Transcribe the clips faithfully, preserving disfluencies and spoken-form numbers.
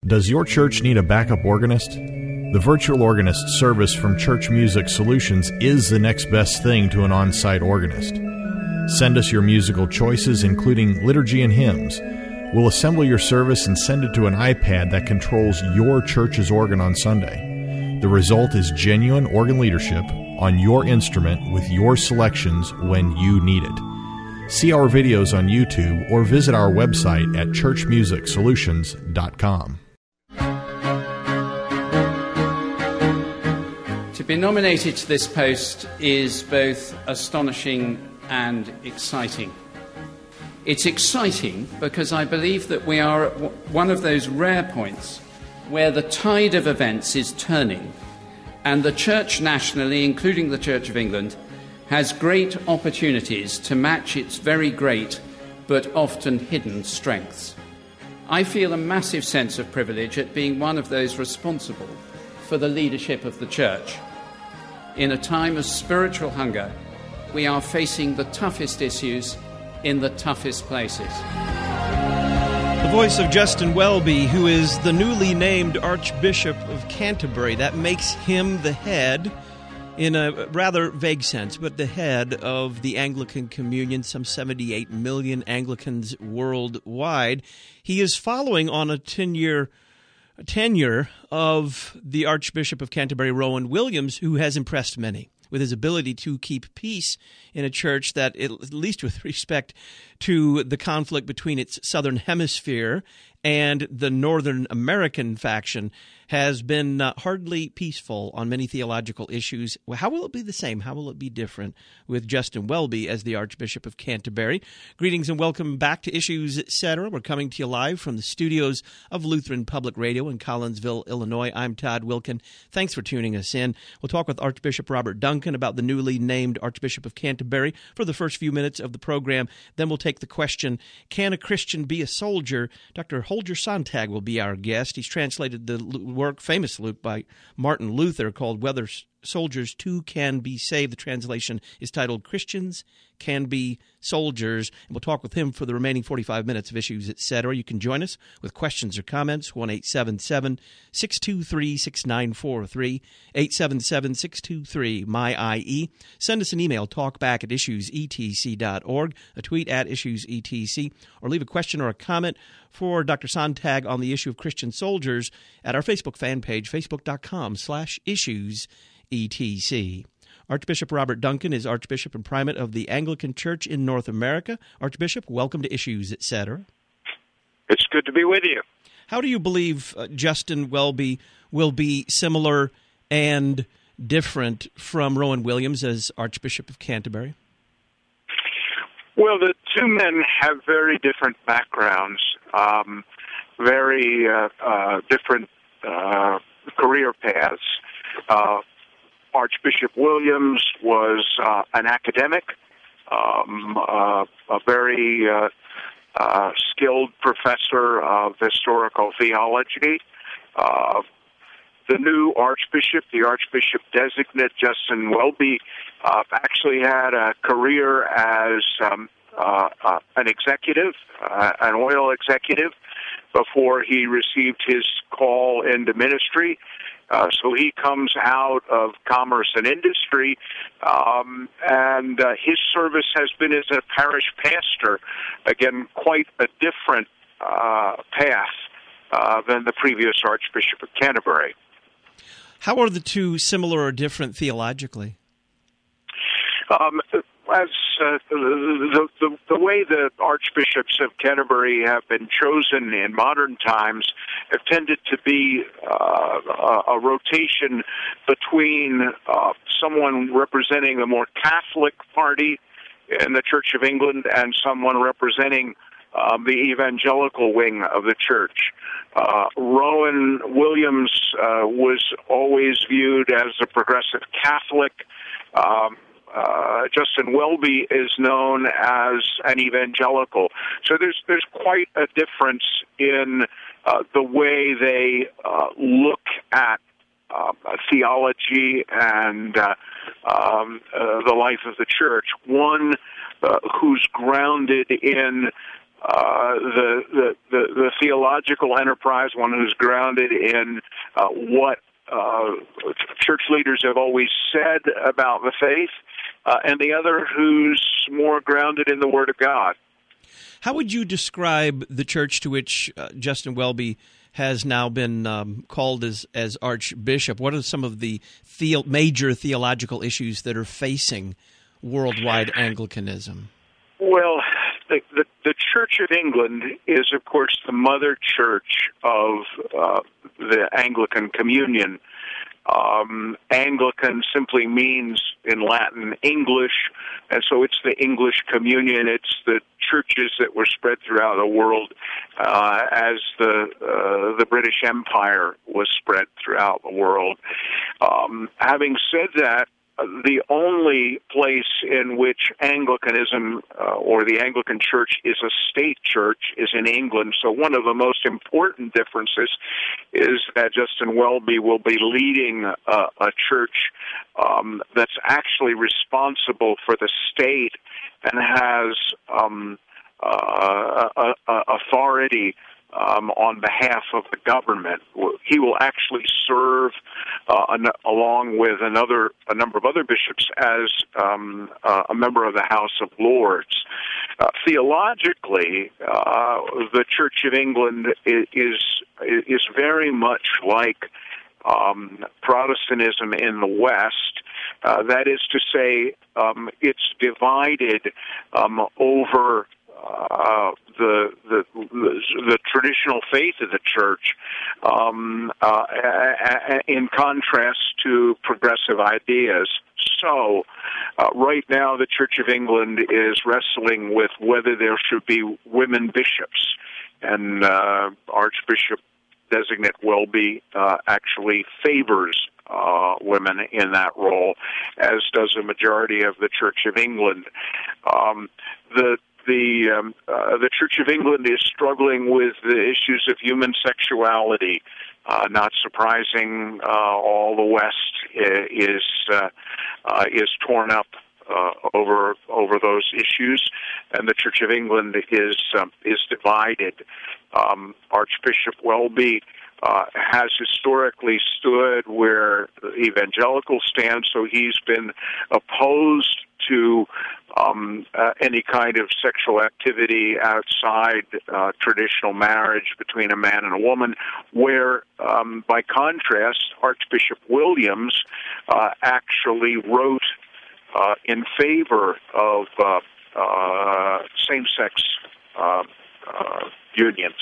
Does your church need a backup organist? The Virtual Organist service from Church Music Solutions is the next best thing to an on-site organist. Send us your musical choices, including liturgy and hymns. We'll assemble your service and send it to an iPad that controls your church's organ on Sunday. The result is genuine organ leadership on your instrument with your selections when you need it. See our videos on YouTube or visit our website at church music solutions dot com. To be nominated to this post is both astonishing and exciting. It's exciting because I believe that we are at one of those rare points where the tide of events is turning, and the Church nationally, including the Church of England, has great opportunities to match its very great but often hidden strengths. I feel a massive sense of privilege at being one of those responsible for the leadership of the Church. In a time of spiritual hunger, we are facing the toughest issues in the toughest places. The voice of Justin Welby, who is the newly named Archbishop of Canterbury. That makes him the head, in a rather vague sense, but the head of the Anglican Communion, some seventy-eight million Anglicans worldwide. He is following on a ten-year tenure of the Archbishop of Canterbury, Rowan Williams, who has impressed many with his ability to keep peace in a church that, at least with respect to the conflict between its southern hemisphere and the Northern American faction, has been uh, hardly peaceful on many theological issues. Well, how will it be the same? How will it be different with Justin Welby as the Archbishop of Canterbury? Greetings and welcome back to Issues, et cetera. We're coming to you live from the studios of Lutheran Public Radio in Collinsville, Illinois. I'm Todd Wilkin. Thanks for tuning us in. We'll talk with Archbishop Robert Duncan about the newly named Archbishop of Canterbury for the first few minutes of the program. Then we'll take the question, can a Christian be a soldier? Doctor Holger Sonntag will be our guest. He's translated the work, famous work by Martin Luther, called Whether Soldiers Too Can Be Saved. The translation is titled Christians Can Be Soldiers. And we'll talk with him for the remaining forty-five minutes of Issues, et cetera. You can join us with questions or comments, one eight seven seven, six two three, six nine four three, eight seven seven, six two three, M Y I E. Send us an email, talkback at issues e t c dot org, a tweet at issues e t c, or leave a question or a comment for Doctor Sonntag on the issue of Christian soldiers at our Facebook fan page, facebook.com slash issues etc. Archbishop Robert Duncan is Archbishop and Primate of the Anglican Church in North America. Archbishop, welcome to Issues, et cetera. It's good to be with you. How do you believe uh, Justin Welby will be similar and different from Rowan Williams as Archbishop of Canterbury? Well, the two men have very different backgrounds, um, very uh, uh, different uh, career paths. Uh, Archbishop Williams was uh, an academic, um, uh, a very uh, uh, skilled professor of historical theology. Uh, the new Archbishop, the Archbishop designate, Justin Welby, uh, actually had a career as um, uh, uh, an executive, uh, an oil executive, before he received his call into ministry. Uh, so he comes out of commerce and industry, um, and uh, his service has been as a parish pastor. Again, quite a different uh, path uh, than the previous Archbishop of Canterbury. How are the two similar or different theologically? Um, as uh, the, the the way the archbishops of Canterbury have been chosen in modern times have tended to be uh, a, a rotation between uh, someone representing the more Catholic party in the Church of England and someone representing um, the evangelical wing of the church. Uh, Rowan Williams uh, was always viewed as a progressive Catholic. Um, Uh, Justin Welby is known as an evangelical. So there's there's quite a difference in uh, the way they uh, look at uh, theology and uh, um, uh, the life of the church. One uh, who's grounded in uh, the, the, the, the theological enterprise, one who's grounded in uh, what uh, church leaders have always said about the faith, uh, and the other who's more grounded in the Word of God. How would you describe the church to which uh, Justin Welby has now been um, called as, as Archbishop? What are some of the, the major theological issues that are facing worldwide Anglicanism? Well, the, the, the Church of England is, of course, the mother church of uh, the Anglican Communion. Um, Anglican simply means in Latin English, and so it's the English Communion. It's the churches that were spread throughout the world uh, as the uh, the British Empire was spread throughout the world. Um, having said that, the only place in which Anglicanism uh, or the Anglican Church is a state church is in England. So one of the most important differences is that Justin Welby will be leading a, a church um, that's actually responsible for the state and has um, uh, a, a authority Um, on behalf of the government. He will actually serve uh, an, along with another a number of other bishops as um, uh, a member of the House of Lords. Uh, theologically, uh, the Church of England is is very much like um, Protestantism in the West. Uh, that is to say, um, it's divided um, over Uh, the, the the traditional faith of the church, um, uh, in contrast to progressive ideas. So, uh, right now, the Church of England is wrestling with whether there should be women bishops, and uh, Archbishop designate Welby uh, actually favors uh, women in that role, as does a majority of the Church of England. Um, the The um, uh, the Church of England is struggling with the issues of human sexuality. Uh, not surprising, uh, all the West is uh, uh, is torn up uh, over over those issues, and the Church of England is um, is divided. Um, Archbishop Welby Uh, has historically stood where the evangelicals stand, so he's been opposed to um, uh, any kind of sexual activity outside uh, traditional marriage between a man and a woman, where, um, by contrast, Archbishop Williams uh, actually wrote uh, in favor of uh, uh, same-sex uh, uh, unions.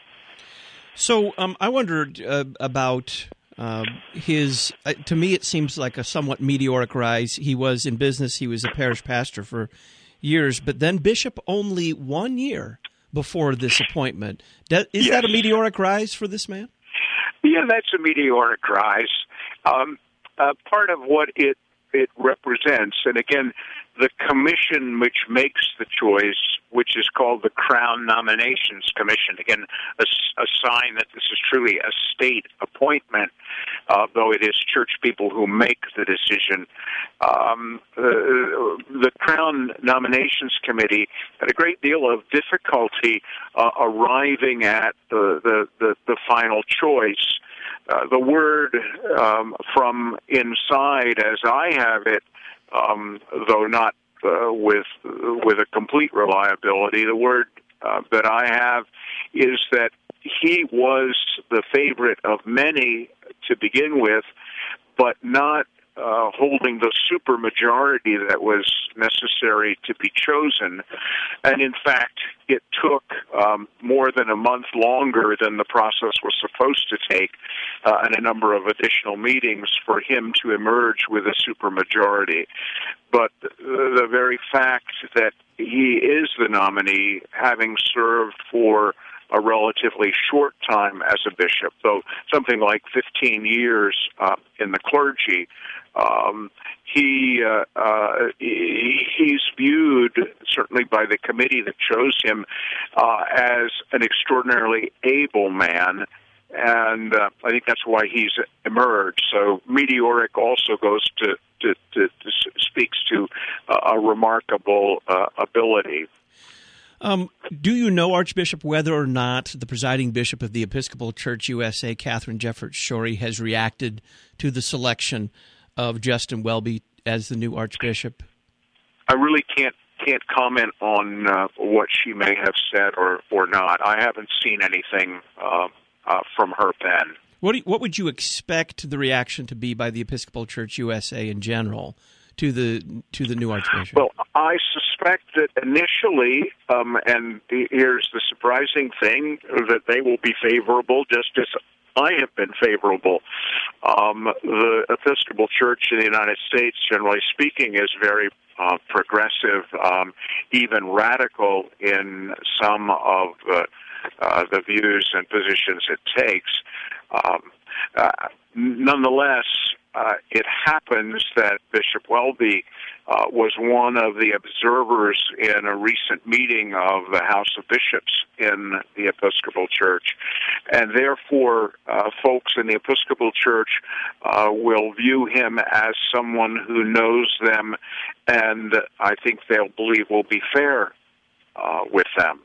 So um, I wondered uh, about uh, his, uh, to me it seems like a somewhat meteoric rise. He was in business, he was a parish pastor for years, but then bishop only one year before this appointment. Is yes. that a meteoric rise for this man? Yeah, that's a meteoric rise. Um, uh, part of what it, it represents, and again, the commission which makes the choice, which is called the Crown Nominations Commission, again, a, a sign that this is truly a state appointment, uh, though it is church people who make the decision. Um, uh, the Crown Nominations Committee had a great deal of difficulty uh, arriving at the, the, the, the final choice. Uh, the word um, from inside, as I have it, Um, though not uh, with with a complete reliability, the word uh, that I have is that he was the favorite of many to begin with, but not uh, holding the supermajority that was necessary to be chosen. And in fact, it took um, more than a month longer than the process was supposed to take, uh, and a number of additional meetings for him to emerge with a supermajority. But the very fact that he is the nominee, having served for a relatively short time as a bishop, though something like fifteen years uh, in the clergy, um, he uh, uh, he's viewed, certainly by the committee that chose him, uh, as an extraordinarily able man, and uh, I think that's why he's emerged. So meteoric also goes to, to, to, to speaks to uh, a remarkable uh, ability. Um, do you know, Archbishop, whether or not the presiding bishop of the Episcopal Church U S A, Catherine Jefferts Schori, has reacted to the selection of Justin Welby as the new archbishop? I really can't can't comment on uh, what she may have said or, or not. I haven't seen anything uh, uh, from her pen. What do you, what would you expect the reaction to be by the Episcopal Church U S A in general to the to the new archbishop? Well, I suspect that initially, um, and here's the surprising thing, that they will be favorable, just as I have been favorable. Um, the Episcopal Church in the United States, generally speaking, is very uh, progressive, um, even radical in some of the, uh, the views and positions it takes. Um, uh, nonetheless, uh, it happens that Bishop Welby uh, was one of the observers in a recent meeting of the House of Bishops in the Episcopal Church, and therefore uh, folks in the Episcopal Church uh, will view him as someone who knows them, and I think they'll believe will be fair uh, with them.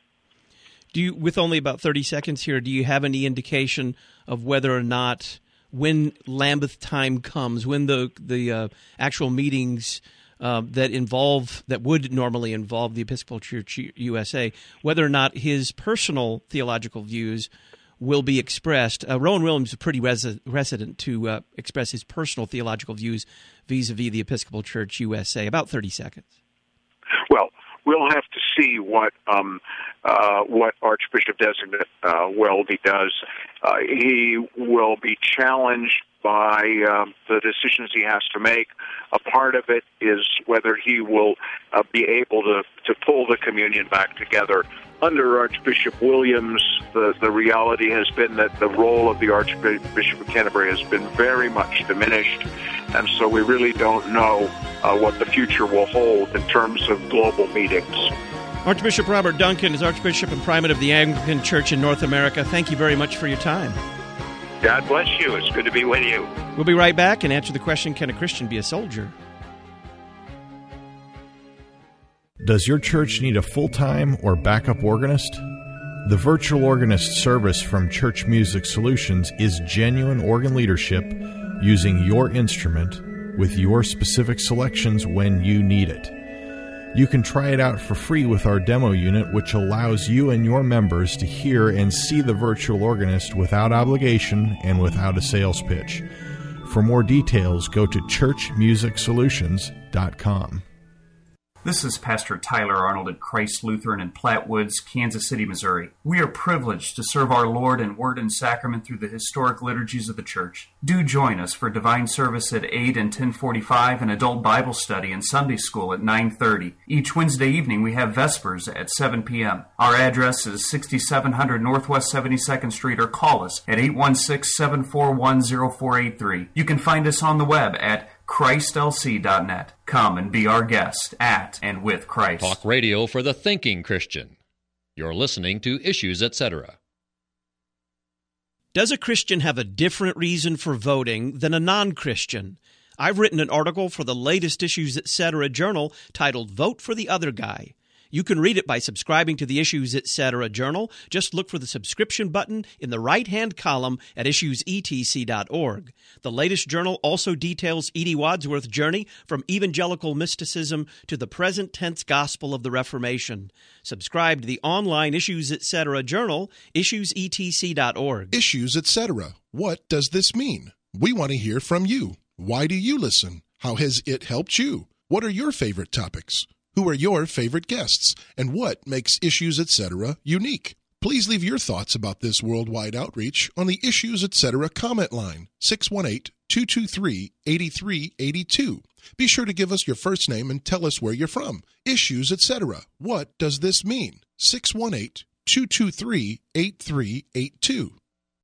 Do you, with only about thirty seconds here, do you have any indication of whether or not, when Lambeth time comes, when the the uh, actual meetings uh, that involve that would normally involve the Episcopal Church U S A, whether or not his personal theological views will be expressed? Uh, Rowan Williams is pretty res- resident to uh, express his personal theological views vis-a-vis the Episcopal Church U S A. About thirty seconds. Well, we'll have to see what um, uh, what Archbishop Designate uh, Welby does. Uh, he will be challenged by um, the decisions he has to make. A part of it is whether he will uh, be able to, to pull the communion back together. Under Archbishop Williams, the, the reality has been that the role of the Archbishop of Canterbury has been very much diminished, and so we really don't know uh, what the future will hold in terms of global meetings. Archbishop Robert Duncan is Archbishop and Primate of the Anglican Church in North America. Thank you very much for your time. God bless you. It's good to be with you. We'll be right back and answer the question, can a Christian be a soldier? Does your church need a full-time or backup organist? The Virtual Organist service from Church Music Solutions is genuine organ leadership using your instrument with your specific selections when you need it. You can try it out for free with our demo unit, which allows you and your members to hear and see the virtual organist without obligation and without a sales pitch. For more details, go to church music solutions dot com. This is Pastor Tyler Arnold at Christ Lutheran in Platte Woods, Kansas City, Missouri. We are privileged to serve our Lord in word and sacrament through the historic liturgies of the church. Do join us for divine service at eight and ten forty-five and adult Bible study and Sunday school at nine thirty. Each Wednesday evening we have Vespers at seven p.m. Our address is sixty-seven hundred Northwest seventy-second Street, or call us at eight one six, seven four one, zero four eight three. You can find us on the web at Christ L C dot net. Come and be our guest at and with Christ. Talk radio for the thinking Christian. You're listening to Issues, et cetera. Does a Christian have a different reason for voting than a non-Christian? I've written an article for the latest Issues, et cetera journal titled Vote for the Other Guy. You can read it by subscribing to the Issues, et cetera journal. Just look for the subscription button in the right-hand column at issues e t c dot org. The latest journal also details Edie Wadsworth's journey from evangelical mysticism to the present-tense gospel of the Reformation. Subscribe to the online Issues, et cetera journal, issues e t c dot org. Issues, et cetera. What does this mean? We want to hear from you. Why do you listen? How has it helped you? What are your favorite topics? Who are your favorite guests? And what makes Issues, et cetera unique? Please leave your thoughts about this worldwide outreach on the Issues, et cetera comment line, six one eight, two two three, eight three eight two. Be sure to give us your first name and tell us where you're from. Issues, et cetera. What does this mean? six one eight, two two three, eight three eight two.